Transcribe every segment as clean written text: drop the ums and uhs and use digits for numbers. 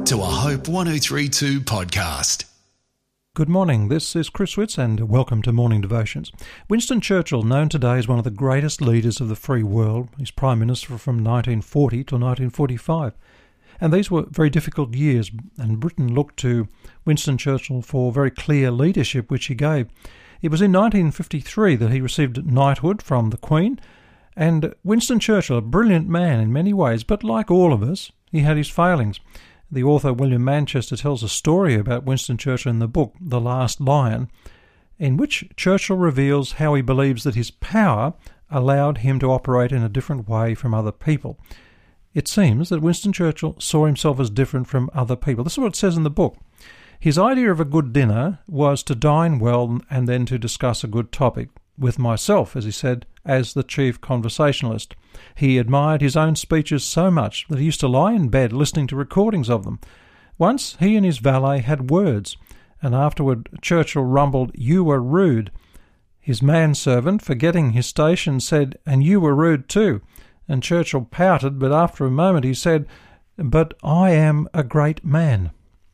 to a Hope 1032 podcast. Good morning, this is Chris Witz and welcome to Morning Devotions. Winston Churchill, known today as one of the greatest leaders of the free world, he's Prime Minister from 1940 to 1945. And these were very difficult years, and Britain looked to Winston Churchill for very clear leadership which he gave. It was in 1953 that he received knighthood from the Queen, and Winston Churchill, a brilliant man in many ways, but like all of us, he had his failings. The author William Manchester tells a story about Winston Churchill in the book The Last Lion, in which Churchill reveals how he believes that his power allowed him to operate in a different way from other people. It seems that Winston Churchill saw himself as different from other people. This is what it says in the book. His idea of a good dinner was to dine well and then to discuss a good topic, with myself, as he said, as the chief conversationalist. He admired his own speeches so much that he used to lie in bed listening to recordings of them. Once he and his valet had words, and afterward Churchill rumbled, "You were rude." His manservant, forgetting his station, said, "And you were rude too." And Churchill pouted, but after a moment he said, "But I am a great man."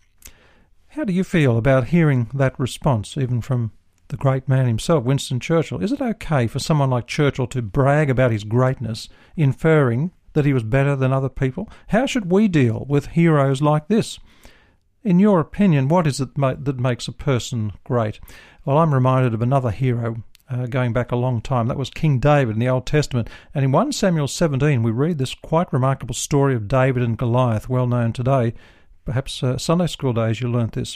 How do you feel about hearing that response, even from the great man himself, Winston Churchill? Is it okay for someone like Churchill to brag about his greatness, inferring that he was better than other people? How should we deal with heroes like this? In your opinion, what is it that makes a person great? Well, I'm reminded of another hero going back a long time. That was King David in the Old Testament. And in 1 Samuel 17, we read this quite remarkable story of David and Goliath, well known today. Perhaps Sunday school days you learnt this.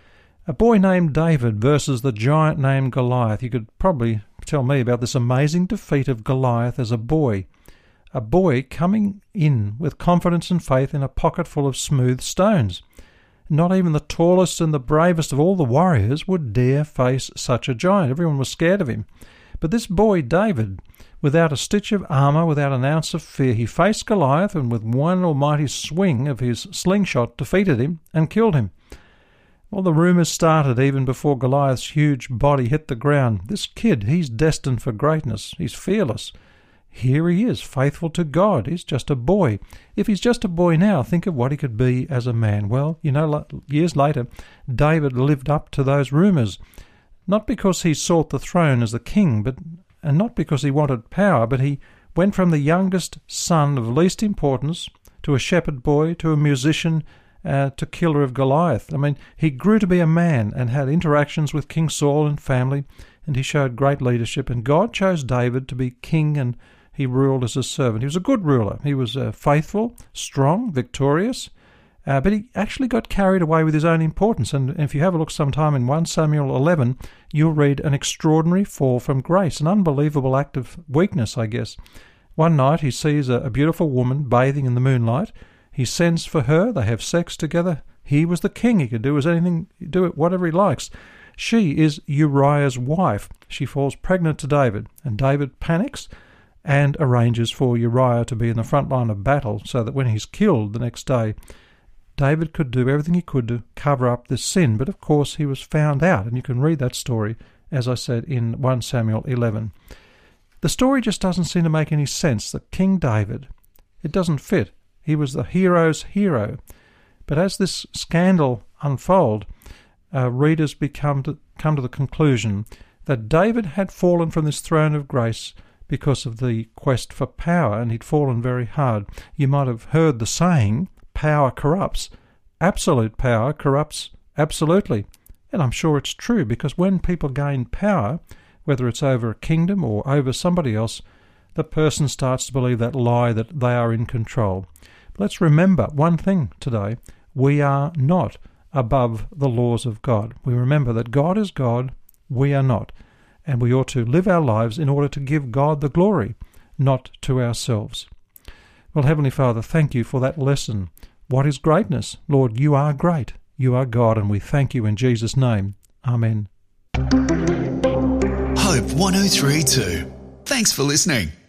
A boy named David versus the giant named Goliath. You could probably tell me about this amazing defeat of Goliath as a boy. A boy coming in with confidence and faith in a pocket full of smooth stones. Not even the tallest and the bravest of all the warriors would dare face such a giant. Everyone was scared of him. But this boy, David, without a stitch of armour, without an ounce of fear, he faced Goliath and with one almighty swing of his slingshot defeated him and killed him. Well, the rumours started even before Goliath's huge body hit the ground. This kid, he's destined for greatness. He's fearless. Here he is, faithful to God. He's just a boy. If he's just a boy now, think of what he could be as a man. Well, years later, David lived up to those rumours. Not because he sought the throne as the king, and not because he wanted power, but he went from the youngest son of least importance to a shepherd boy to a musician to killer of Goliath. I mean, he grew to be a man and had interactions with King Saul and family, and he showed great leadership. And God chose David to be king, and he ruled as a servant. He was a good ruler. He was faithful, strong, victorious, but he actually got carried away with his own importance. And if you have a look sometime in 1 Samuel 11, you'll read an extraordinary fall from grace, an unbelievable act of weakness, I guess. One night he sees a beautiful woman bathing in the moonlight. He sends for her. They have sex together. He was the king. He could do whatever he likes. She is Uriah's wife. She falls pregnant to David, and David panics and arranges for Uriah to be in the front line of battle so that when he's killed the next day, David could do everything he could to cover up this sin. But of course he was found out, and you can read that story, as I said, in 1 Samuel 11. The story just doesn't seem to make any sense. That King David, it doesn't fit. He was the hero's hero. But as this scandal unfolds, readers come to the conclusion that David had fallen from this throne of grace because of the quest for power, and he'd fallen very hard. You might have heard the saying, power corrupts. Absolute power corrupts absolutely. And I'm sure it's true, because when people gain power, whether it's over a kingdom or over somebody else, the person starts to believe that lie that they are in control. But let's remember one thing today. We are not above the laws of God. We remember that God is God, we are not. And we ought to live our lives in order to give God the glory, not to ourselves. Well, Heavenly Father, thank you for that lesson. What is greatness? Lord, you are great. You are God, and we thank you in Jesus' name. Amen. Hope 1032. Thanks for listening.